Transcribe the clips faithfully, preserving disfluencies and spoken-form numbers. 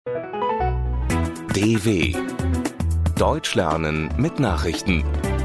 D W Deutsch lernen mit Nachrichten.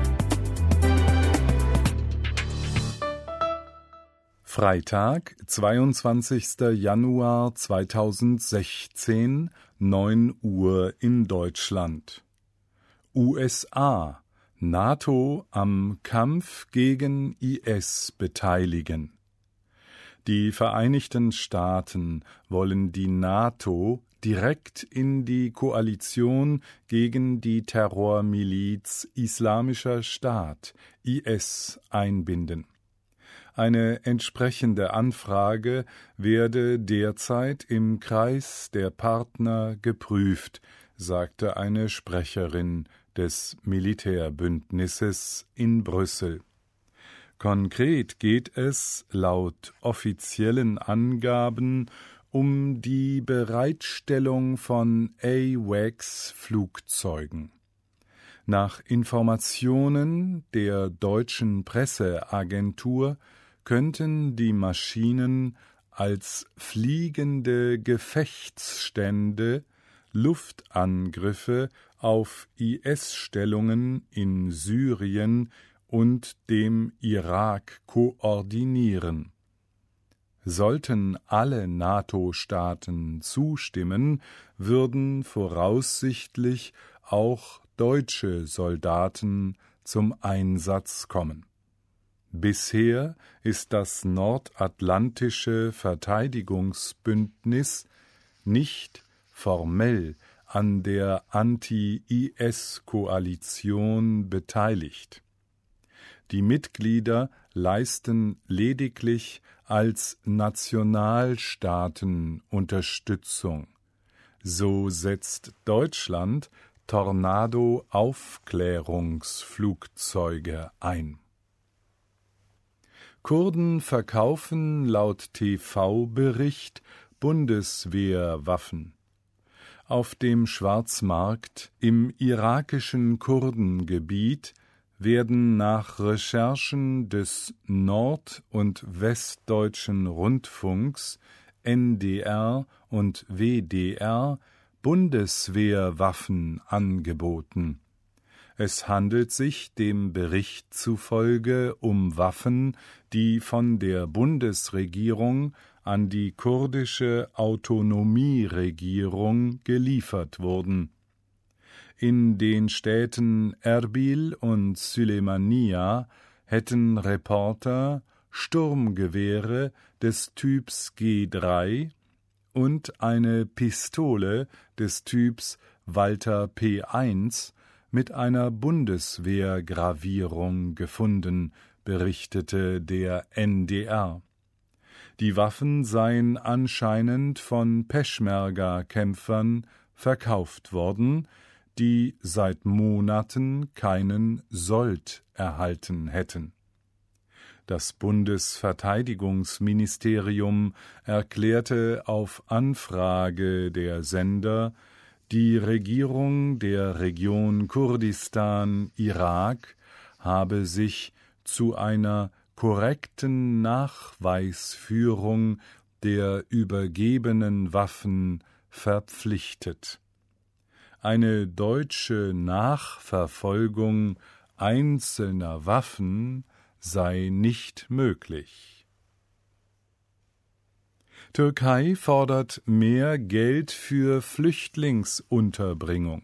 Freitag, zweiundzwanzigster Januar zweitausendsechzehn, neun Uhr in Deutschland. U S A: NATO am Kampf gegen I S beteiligen. Die Vereinigten Staaten wollen die NATO direkt in die Koalition gegen die Terrormiliz Islamischer Staat, I S, einbinden. Eine entsprechende Anfrage werde derzeit im Kreis der Partner geprüft, sagte eine Sprecherin des Militärbündnisses in Brüssel. Konkret geht es laut offiziellen Angaben um die Bereitstellung von AWACS-Flugzeugen. Nach Informationen der deutschen Presseagentur könnten die Maschinen als fliegende Gefechtsstände Luftangriffe auf I S-Stellungen in Syrien und dem Irak koordinieren. Sollten alle NATO-Staaten zustimmen, würden voraussichtlich auch deutsche Soldaten zum Einsatz kommen. Bisher ist das Nordatlantische Verteidigungsbündnis nicht formell an der Anti-I S-Koalition beteiligt. Die Mitglieder leisten lediglich als Nationalstaaten Unterstützung. So setzt Deutschland Tornado-Aufklärungsflugzeuge ein. Kurden verkaufen laut T V-Bericht Bundeswehrwaffen. Auf dem Schwarzmarkt im irakischen Kurdengebiet werden nach Recherchen des Nord- und Westdeutschen Rundfunks N D R und W D R Bundeswehrwaffen angeboten. Es handelt sich dem Bericht zufolge um Waffen, die von der Bundesregierung an die kurdische Autonomieregierung geliefert wurden. In den Städten Erbil und Süleymaniya hätten Reporter Sturmgewehre des Typs G drei und eine Pistole des Typs Walther P eins mit einer Bundeswehrgravierung gefunden, berichtete der N D R. Die Waffen seien anscheinend von Peschmerga-Kämpfern verkauft worden, die seit Monaten keinen Sold erhalten hätten. Das Bundesverteidigungsministerium erklärte auf Anfrage der Sender, die Regierung der Region Kurdistan, Irak, habe sich zu einer korrekten Nachweisführung der übergebenen Waffen verpflichtet. Eine deutsche Nachverfolgung einzelner Waffen sei nicht möglich. Türkei fordert mehr Geld für Flüchtlingsunterbringung.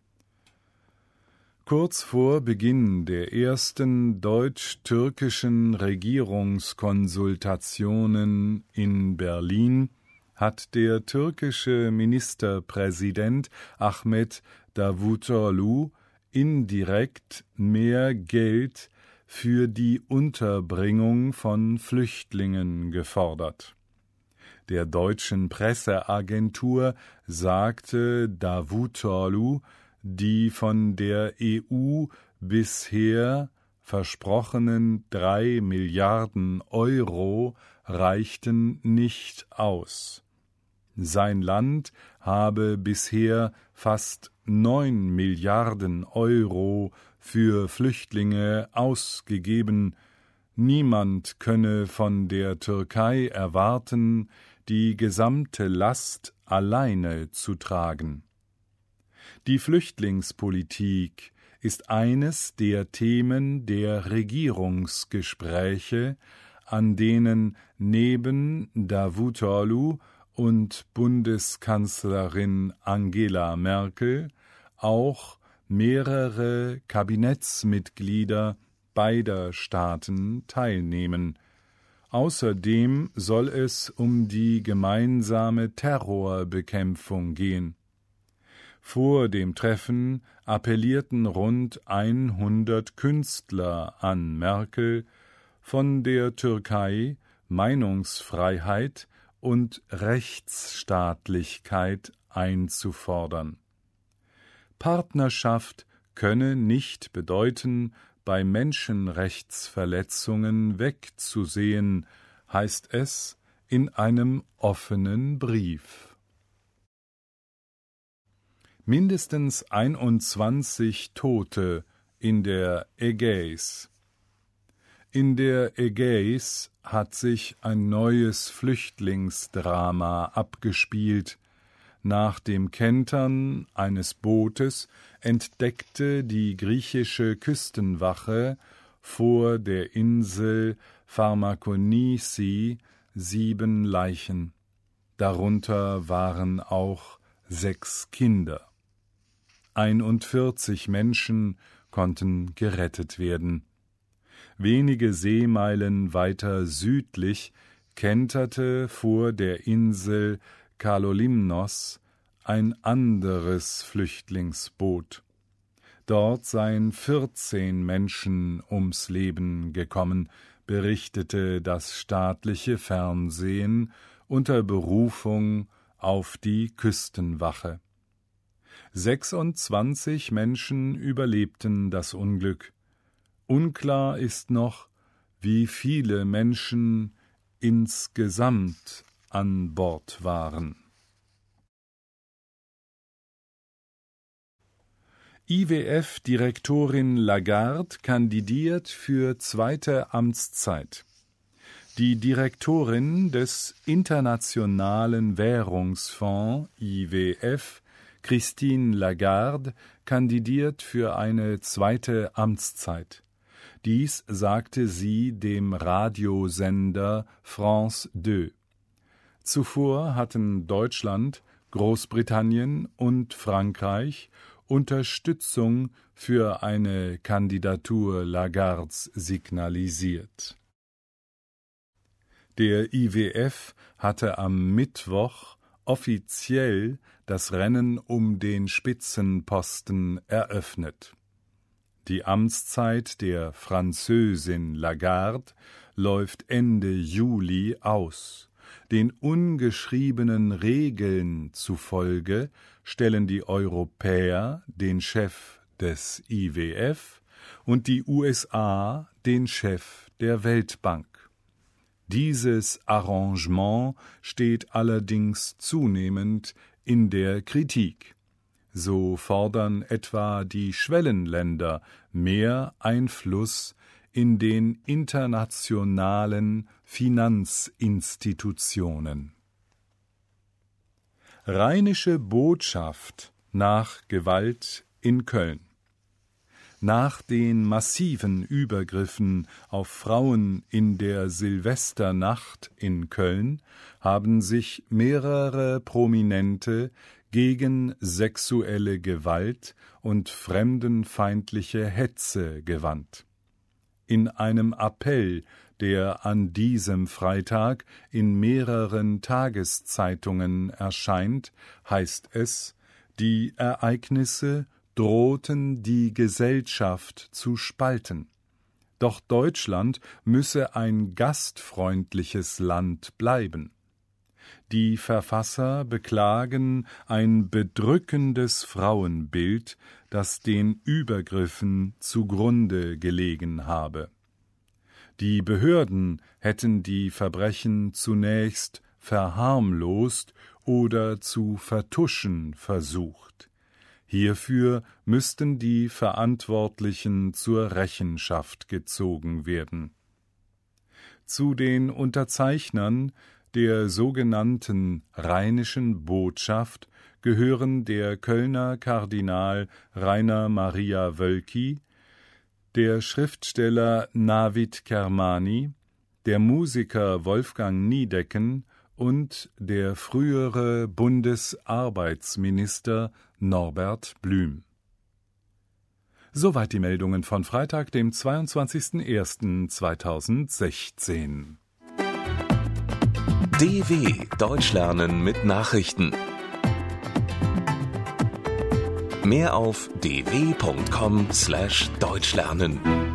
Kurz vor Beginn der ersten deutsch-türkischen Regierungskonsultationen in Berlin hat der türkische Ministerpräsident Ahmet Davutoglu indirekt mehr Geld für die Unterbringung von Flüchtlingen gefordert. Der deutschen Presseagentur sagte Davutoglu, die von der E U bisher versprochenen drei Milliarden Euro reichten nicht aus. Sein Land habe bisher fast neun Milliarden Euro für Flüchtlinge ausgegeben. Niemand könne von der Türkei erwarten, die gesamte Last alleine zu tragen. Die Flüchtlingspolitik ist eines der Themen der Regierungsgespräche, an denen neben Davutoglu und Bundeskanzlerin Angela Merkel auch mehrere Kabinettsmitglieder beider Staaten teilnehmen. Außerdem soll es um die gemeinsame Terrorbekämpfung gehen. Vor dem Treffen appellierten rund hundert Künstler an Merkel, von der Türkei Meinungsfreiheit und Rechtsstaatlichkeit einzufordern. Partnerschaft könne nicht bedeuten, bei Menschenrechtsverletzungen wegzusehen, heißt es in einem offenen Brief. Mindestens einundzwanzig Tote in der Ägäis. In der Ägäis hat sich ein neues Flüchtlingsdrama abgespielt. Nach dem Kentern eines Bootes entdeckte die griechische Küstenwache vor der Insel Pharmakonisi sieben Leichen. Darunter waren auch sechs Kinder. einundvierzig Menschen konnten gerettet werden. Wenige Seemeilen weiter südlich kenterte vor der Insel Kalolymnos ein anderes Flüchtlingsboot. Dort seien vierzehn Menschen ums Leben gekommen, berichtete das staatliche Fernsehen unter Berufung auf die Küstenwache. sechsundzwanzig Menschen überlebten das Unglück. Unklar ist noch, wie viele Menschen insgesamt an Bord waren. I W F-Direktorin Lagarde kandidiert für zweite Amtszeit. Die Direktorin des Internationalen Währungsfonds I W F, Christine Lagarde, kandidiert für eine zweite Amtszeit. Dies sagte sie dem Radiosender France zwei. Zuvor hatten Deutschland, Großbritannien und Frankreich Unterstützung für eine Kandidatur Lagardes signalisiert. Der I W F hatte am Mittwoch offiziell das Rennen um den Spitzenposten eröffnet. Die Amtszeit der Französin Lagarde läuft Ende Juli aus. Den ungeschriebenen Regeln zufolge stellen die Europäer den Chef des I W F und die U S A den Chef der Weltbank. Dieses Arrangement steht allerdings zunehmend in der Kritik. So fordern etwa die Schwellenländer mehr Einfluss in den internationalen Finanzinstitutionen. Rheinische Botschaft nach Gewalt in Köln. Nach den massiven Übergriffen auf Frauen in der Silvesternacht in Köln haben sich mehrere Prominente gegen sexuelle Gewalt und fremdenfeindliche Hetze gewandt. In einem Appell, der an diesem Freitag in mehreren Tageszeitungen erscheint, heißt es, die Ereignisse drohten die Gesellschaft zu spalten. Doch Deutschland müsse ein gastfreundliches Land bleiben. Die Verfasser beklagen ein bedrückendes Frauenbild, das den Übergriffen zugrunde gelegen habe. Die Behörden hätten die Verbrechen zunächst verharmlost oder zu vertuschen versucht. Hierfür müssten die Verantwortlichen zur Rechenschaft gezogen werden. Zu den Unterzeichnern Der sogenannten Rheinischen Botschaft gehören der Kölner Kardinal Rainer Maria Wölki, der Schriftsteller Navid Kermani, der Musiker Wolfgang Niedecken und der frühere Bundesarbeitsminister Norbert Blüm. Soweit die Meldungen von Freitag, dem zweiundzwanzigsten ersten zweitausendsechzehn. D W Deutsch lernen mit Nachrichten. Mehr auf d w punkt com slash deutschlernen.